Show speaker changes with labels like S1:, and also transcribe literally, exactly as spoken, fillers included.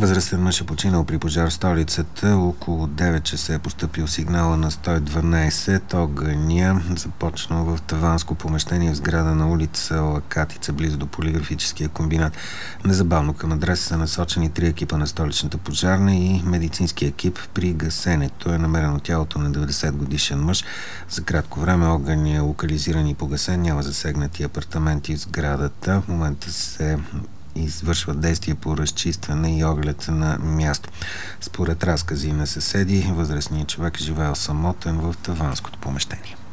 S1: Възрастен мъж е починал при пожар в столицата. Около девет часа е постъпил сигнала на сто и дванайсет. Огъня започнал в таванско помещение в сграда на улица Лакатица, близо до полиграфическия комбинат. Незабавно към адреса са насочени три екипа на столичната пожарна и медицински екип. При гасенето е намерено тялото на деветдесет годишен мъж. За кратко време огън е локализиран и погасен. Няма засегнати апартаменти в сградата. В момента се извършват действия по разчистване и оглед на място. Според разкази на съседи, възрастният човек живеел самотен в таванското помещение.